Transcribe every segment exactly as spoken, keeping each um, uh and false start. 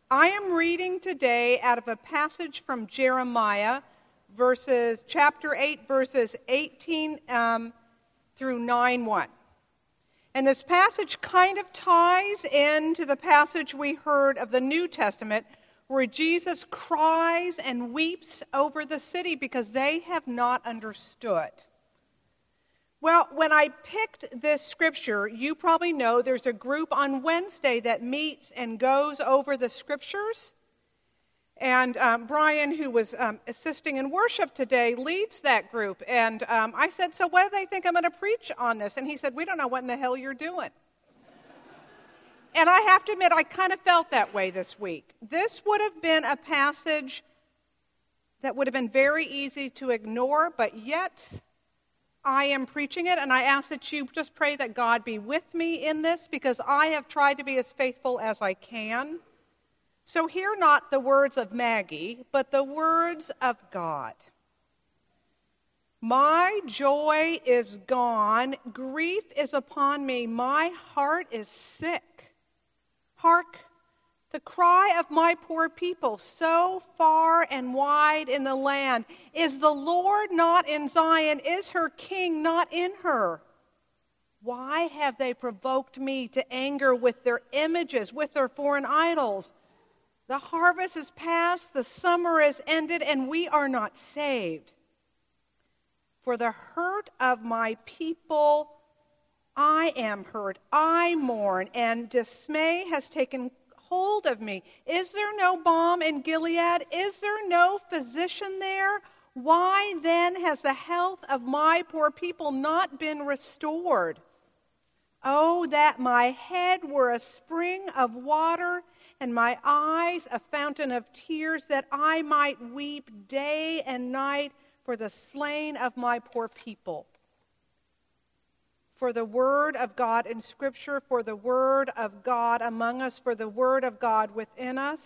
I am reading today out of a passage from Jeremiah, verses chapter eight, verses eighteen um, through nine one. And this passage kind of ties into the passage we heard of the New Testament, where Jesus cries and weeps over the city because they have not understood. Well, when I picked this scripture, you probably know there's a group on Wednesday that meets and goes over the scriptures. And um, Brian, who was um, assisting in worship today, leads that group. And um, I said, so what do they think I'm going to preach on this? And he said, we don't know what in the hell you're doing. And I have to admit, I kind of felt that way this week. This would have been a passage that would have been very easy to ignore, but yet I am preaching it, and I ask that you just pray that God be with me in this, because I have tried to be as faithful as I can. So hear not the words of Maggie, but the words of God. My joy is gone, grief is upon me, my heart is sick. Hark, the cry of my poor people, so far and wide in the land. Is the Lord not in Zion? Is her king not in her? Why have they provoked me to anger with their images, with their foreign idols? The harvest is past, the summer is ended, and we are not saved. For the hurt of my people, I am hurt. I mourn, and dismay has taken hold of me. Is there no balm in Gilead? Is there no physician there? Why then has the health of my poor people not been restored? Oh, that my head were a spring of water, and my eyes a fountain of tears, that I might weep day and night for the slain of my poor people. For the word of God in Scripture, for the word of God among us, for the word of God within us.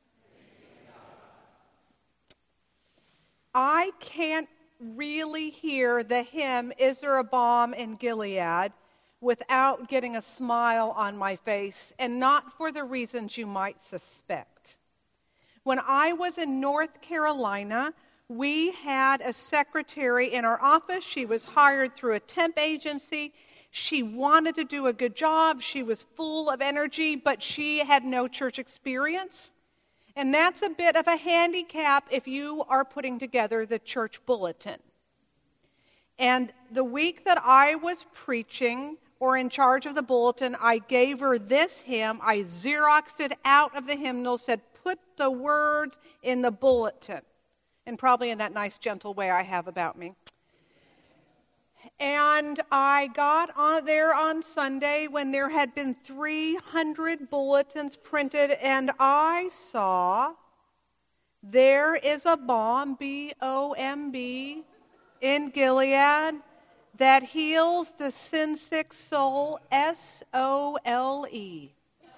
I can't really hear the hymn, Is There a Balm in Gilead, without getting a smile on my face, and not for the reasons you might suspect. When I was in North Carolina, we had a secretary in our office. She was hired through a temp agency. She wanted to do a good job. She was full of energy, but she had no church experience. And that's a bit of a handicap if you are putting together the church bulletin. And the week that I was preaching or in charge of the bulletin, I gave her this hymn. I Xeroxed it out of the hymnal, said, put the words in the bulletin. And probably in that nice, gentle way I have about me. And I got on there on Sunday when there had been three hundred bulletins printed, and I saw, there is a balm, B O M B, in Gilead, that heals the sin-sick soul, S O L E.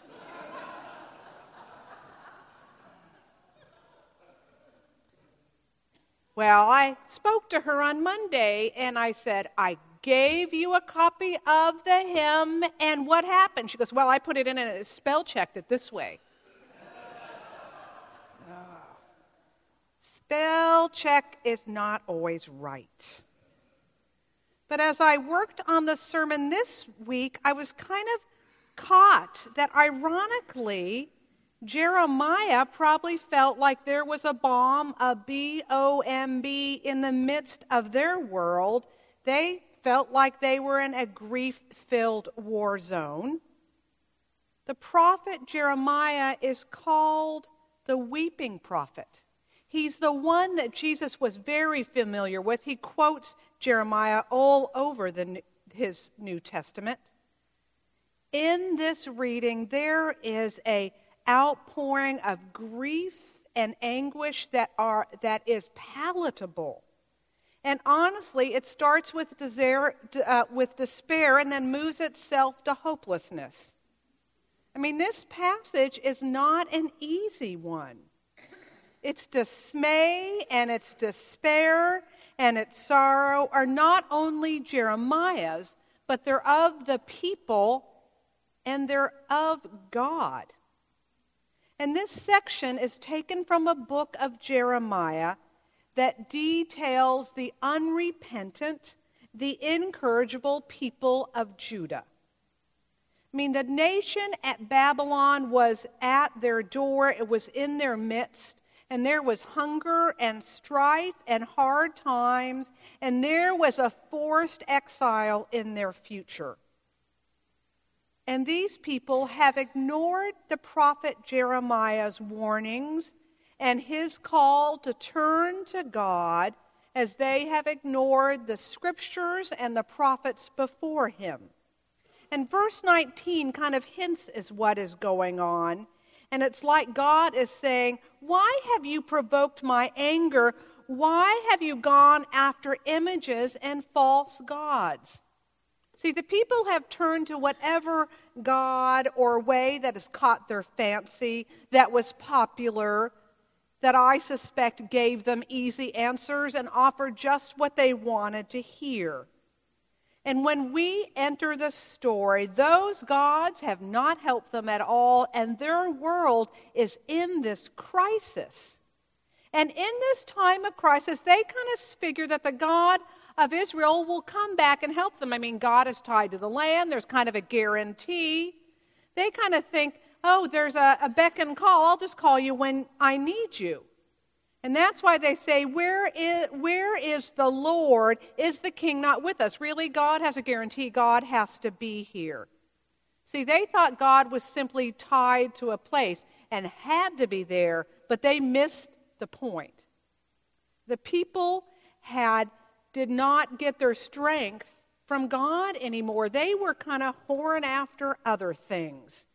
Well, I spoke to her on Monday, and I said, I gave you a copy of the hymn, and what happened? She goes, well, I put it in and it spell checked it this way. Oh. Spell check is not always right. But as I worked on the sermon this week, I was kind of caught that ironically, Jeremiah probably felt like there was a balm, a B O M B, in the midst of their world. They felt like they were in a grief-filled war zone. The prophet Jeremiah is called the weeping prophet. He's the one that Jesus was very familiar with. He quotes Jeremiah all over the, his New Testament. In this reading, there is a outpouring of grief and anguish that are that is palatable. And honestly, it starts with desire, uh, with despair and then moves itself to hopelessness. I mean, this passage is not an easy one. Its dismay and its despair and its sorrow are not only Jeremiah's, but they're of the people and they're of God. And this section is taken from a book of Jeremiah that details the unrepentant, the incorrigible people of Judah. I mean, the nation at Babylon was at their door. It was in their midst. And there was hunger and strife and hard times. And there was a forced exile in their future. And these people have ignored the prophet Jeremiah's warnings and his call to turn to God, as they have ignored the scriptures and the prophets before him. And verse nineteen kind of hints as what is going on. And it's like God is saying, why have you provoked my anger? Why have you gone after images and false gods? See, the people have turned to whatever god or way that has caught their fancy, that was popular, that I suspect gave them easy answers and offered just what they wanted to hear. And when we enter the story, those gods have not helped them at all, and their world is in this crisis. And in this time of crisis, they kind of figure that the God of Israel will come back and help them. I mean, God is tied to the land. There's kind of a guarantee. They kind of think, oh, there's a, a beck and call. I'll just call you when I need you. And that's why they say, where is, where is the Lord? Is the king not with us? Really, God has a guarantee. God has to be here. See, they thought God was simply tied to a place and had to be there, but they missed the point. The people had did not get their strength from God anymore. They were kind of whoring after other things.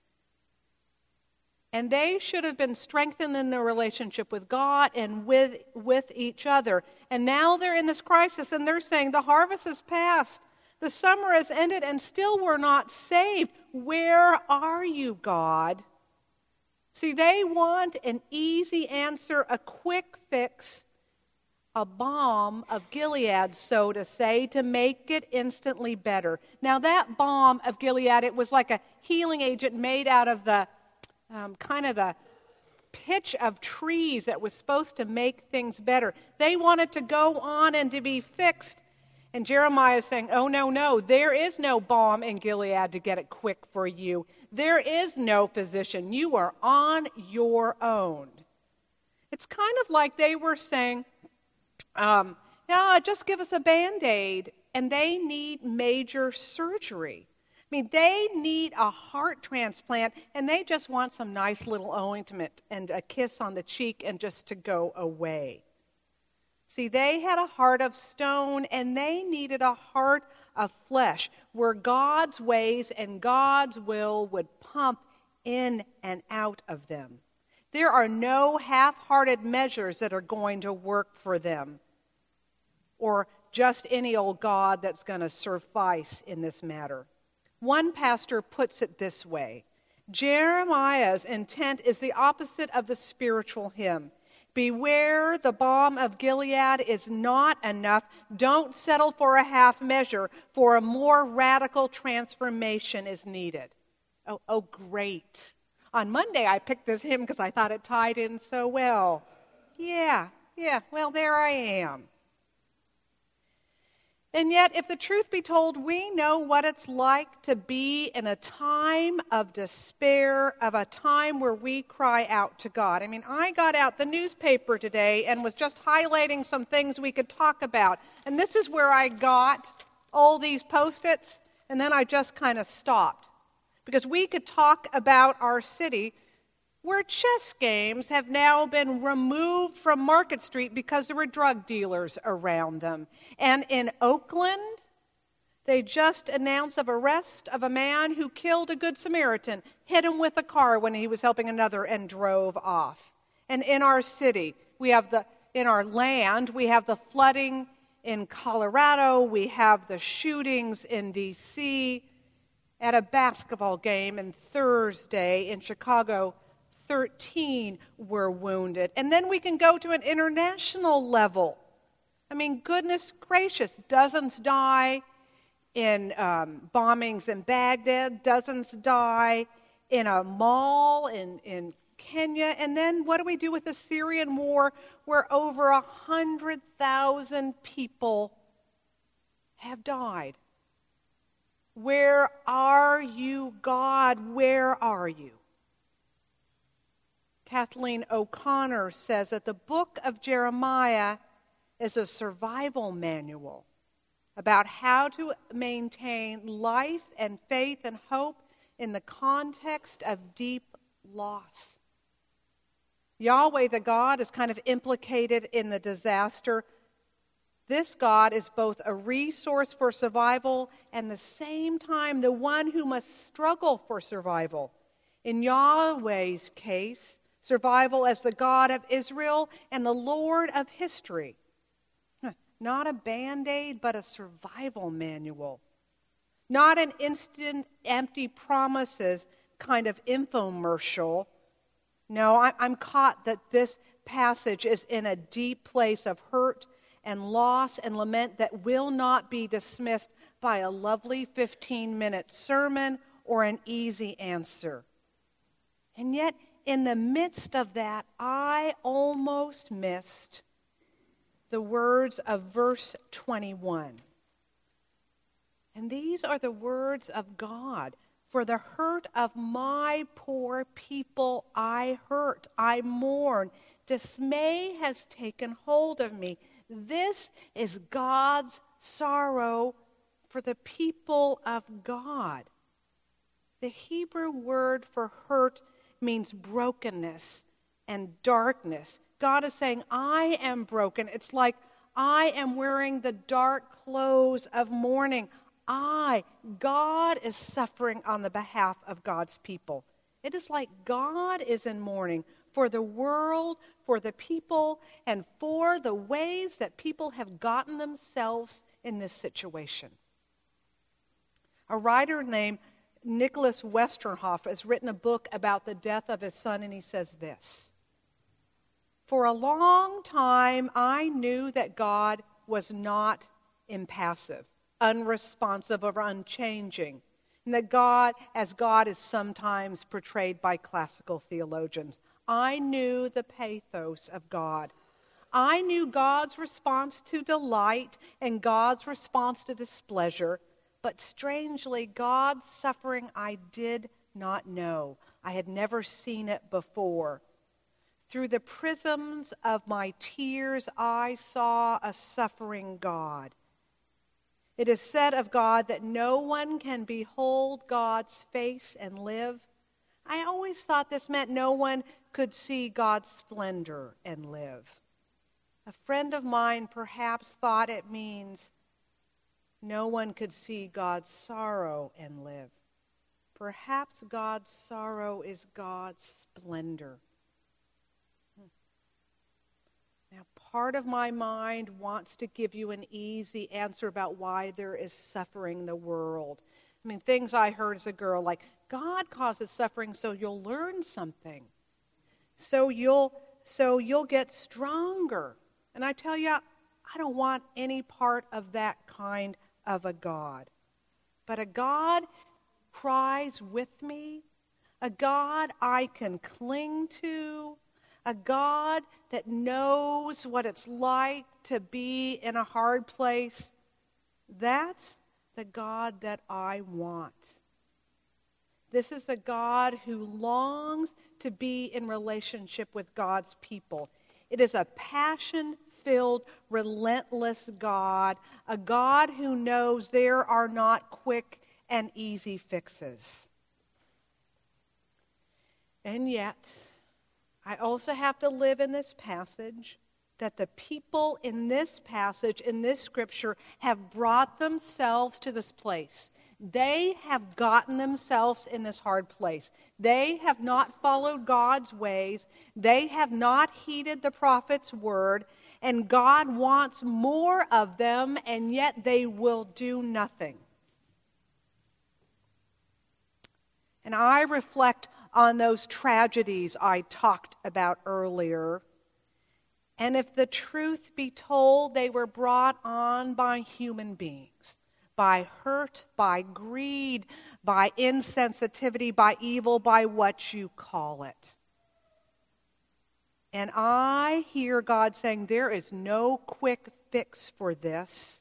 And they should have been strengthened in their relationship with God and with, with each other. And now they're in this crisis, and they're saying, the harvest is past. The summer has ended, and still we're not saved. Where are you, God? See, they want an easy answer, a quick fix, a balm of Gilead, so to say, to make it instantly better. Now, that balm of Gilead, it was like a healing agent made out of the Um, kind of the pitch of trees that was supposed to make things better. They wanted to go on and to be fixed. And Jeremiah is saying, oh, no, no, there is no balm in Gilead to get it quick for you. There is no physician. You are on your own. It's kind of like they were saying, um, yeah, just give us a Band-Aid. And they need major surgery. I mean, they need a heart transplant, and they just want some nice little ointment and a kiss on the cheek and just to go away. See, they had a heart of stone, and they needed a heart of flesh, where God's ways and God's will would pump in and out of them. There are no half-hearted measures that are going to work for them, or just any old God that's going to suffice in this matter. One pastor puts it this way: Jeremiah's intent is the opposite of the spiritual hymn. Beware, the balm of Gilead is not enough. Don't settle for a half measure, for a more radical transformation is needed. Oh, oh, great. On Monday, I picked this hymn because I thought it tied in so well. Yeah, yeah, well, there I am. And yet, if the truth be told, we know what it's like to be in a time of despair, of a time where we cry out to God. I mean, I got out the newspaper today and was just highlighting some things we could talk about. And this is where I got all these Post-its, and then I just kind of stopped. Because we could talk about our city, where chess games have now been removed from Market Street because there were drug dealers around them. And in Oakland, they just announced of arrest of a man who killed a Good Samaritan, hit him with a car when he was helping another, and drove off. And in our city, we have the in our land, we have the flooding in Colorado, we have the shootings in D C At a basketball game on Thursday in Chicago, thirteen were wounded. And then we can go to an international level. I mean, goodness gracious, dozens die in um, bombings in Baghdad, dozens die in a mall in, in Kenya. And then what do we do with the Syrian war where over a hundred thousand people have died? Where are you, God? Where are you? Kathleen O'Connor says that the book of Jeremiah is a survival manual about how to maintain life and faith and hope in the context of deep loss. Yahweh, the God, is kind of implicated in the disaster. This God is both a resource for survival and at the same time the one who must struggle for survival. In Yahweh's case, survival as the God of Israel and the Lord of history. Not a Band-Aid, but a survival manual. Not an instant empty promises kind of infomercial. No, I'm caught that this passage is in a deep place of hurt and loss and lament that will not be dismissed by a lovely fifteen-minute sermon or an easy answer. And yet, in the midst of that, I almost missed the words of verse twenty-one. And these are the words of God. For the hurt of my poor people I hurt, I mourn. Dismay has taken hold of me. This is God's sorrow for the people of God. The Hebrew word for hurt means brokenness and darkness. God is saying, I am broken. It's like I am wearing the dark clothes of mourning. I, God, is suffering on the behalf of God's people. It is like God is in mourning for the world, for the people, and for the ways that people have gotten themselves in this situation. A writer named Nicholas Westerhoff has written a book about the death of his son, and he says this: for a long time, I knew that God was not impassive, unresponsive, or unchanging, and that God, as God is sometimes portrayed by classical theologians, I knew the pathos of God. I knew God's response to delight and God's response to displeasure, but strangely, God's suffering I did not know. I had never seen it before. Through the prisms of my tears, I saw a suffering God. It is said of God that no one can behold God's face and live. I always thought this meant no one could see God's splendor and live. A friend of mine perhaps thought it means no one could see God's sorrow and live. Perhaps God's sorrow is God's splendor. Now, part of my mind wants to give you an easy answer about why there is suffering in the world. I mean, things I heard as a girl, like, God causes suffering so you'll learn something. So you'll, so you'll get stronger. And I tell you, I don't want any part of that kind of a God. But a God cries with me, a God I can cling to, a God that knows what it's like to be in a hard place. That's the God that I want. This is a God who longs to be in relationship with God's people. It is a passion-filled, relentless God, a God who knows there are not quick and easy fixes. And yet, I also have to live in this passage that the people in this passage, in this scripture, have brought themselves to this place. They have gotten themselves in this hard place. They have not followed God's ways. They have not heeded the prophet's word. And God wants more of them, and yet they will do nothing. And I reflect on those tragedies I talked about earlier. And if the truth be told, they were brought on by human beings. By hurt, by greed, by insensitivity, by evil, by what you call it. And I hear God saying, there is no quick fix for this.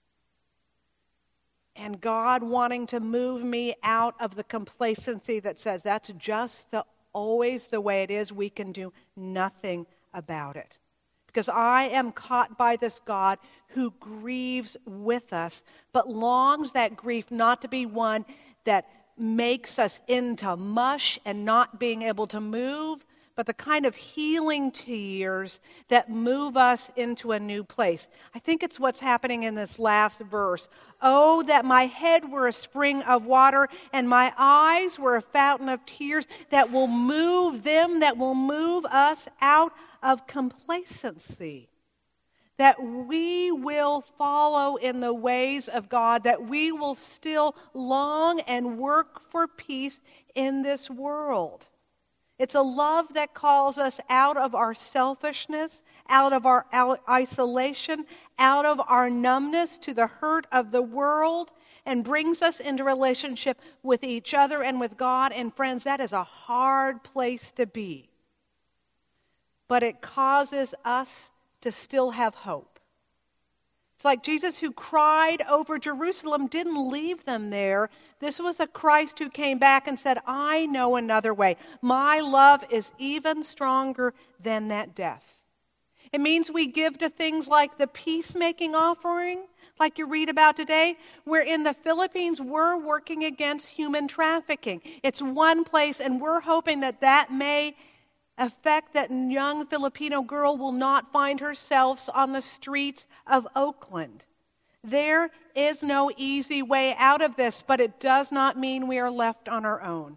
And God wanting to move me out of the complacency that says that's just the, always the way it is. We can do nothing about it. Because I am caught by this God who grieves with us, but longs that grief not to be one that makes us into mush and not being able to move, but the kind of healing tears that move us into a new place. I think it's what's happening in this last verse. Oh, that my head were a spring of water and my eyes were a fountain of tears that will move them, that will move us out of complacency. That we will follow in the ways of God, that we will still long and work for peace in this world. It's a love that calls us out of our selfishness, out of our isolation, out of our numbness to the hurt of the world, and brings us into relationship with each other and with God. And friends, that is a hard place to be. But it causes us to still have hope. It's like Jesus, who cried over Jerusalem, didn't leave them there. This was a Christ who came back and said, I know another way. My love is even stronger than that death. It means we give to things like the peacemaking offering, like you read about today, where in the Philippines we're working against human trafficking. It's one place, and we're hoping that that may affect that young Filipino girl will not find herself on the streets of Oakland. There is no easy way out of this, but it does not mean we are left on our own.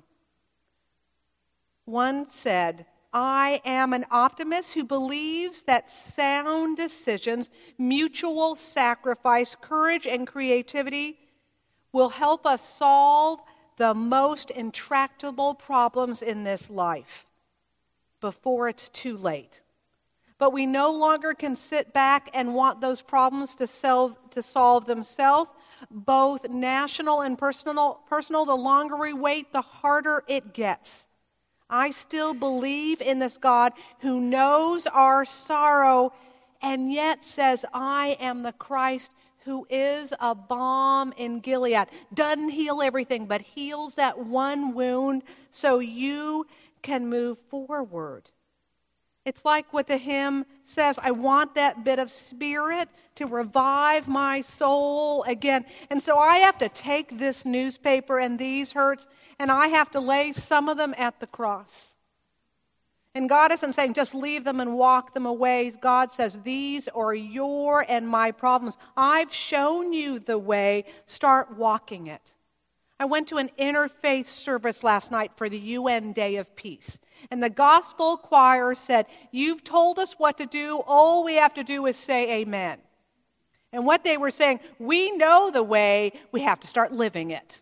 One said, I am an optimist who believes that sound decisions, mutual sacrifice, courage, and creativity will help us solve the most intractable problems in this life before it's too late. But we no longer can sit back and want those problems to solve, to solve themselves, both national and personal. Personal. The longer we wait, the harder it gets. I still believe in this God who knows our sorrow and yet says, I am the Christ who is a balm in Gilead. Doesn't heal everything, but heals that one wound so you can move forward. It's like what the hymn says, I want that bit of spirit to revive my soul again. And so I have to take this newspaper and these hurts, and I have to lay some of them at the cross. And God isn't saying just leave them and walk them away. God says, these are your and my problems. I've shown you the way. Start walking it. I went to an interfaith service last night for the U N Day of Peace. And the gospel choir said, you've told us what to do. All we have to do is say amen. And what they were saying, we know the way. We have to start living it.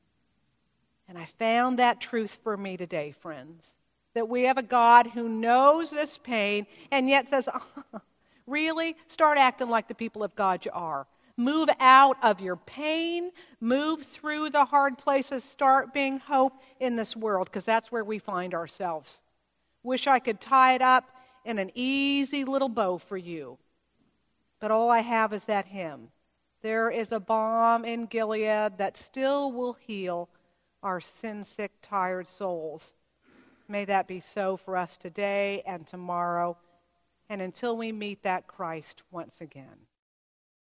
And I found that truth for me today, friends. That we have a God who knows this pain and yet says, oh, really? Start acting like the people of God you are. Move out of your pain. Move through the hard places. Start being hope in this world, because that's where we find ourselves. Wish I could tie it up in an easy little bow for you. But all I have is that hymn. There is a balm in Gilead that still will heal our sin-sick, tired souls. May that be so for us today and tomorrow, and until we meet that Christ once again.